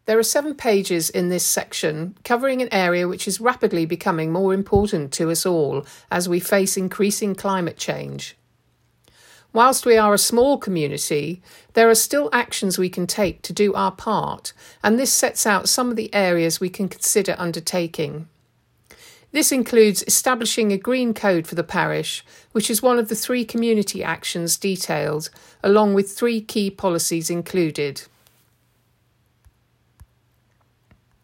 There are 7 pages in this section covering an area which is rapidly becoming more important to us all as we face increasing climate change. Whilst we are a small community, there are still actions we can take to do our part, and this sets out some of the areas we can consider undertaking. This includes establishing a green code for the parish, which is one of the 3 community actions detailed, along with 3 key policies included.